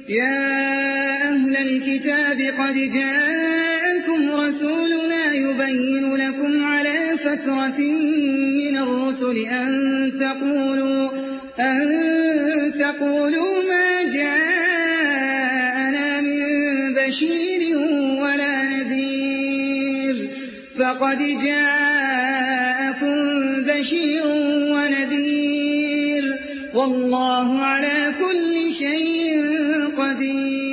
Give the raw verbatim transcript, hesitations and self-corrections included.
يا أهل الكتاب قد جاءكم رسولنا يبين لكم على فترة من الرسل أن تقولوا, أن تقولوا ما جاءنا من بشير ولا نذير فقد جاءكم بشير ونذير والله على كل شيء قدير.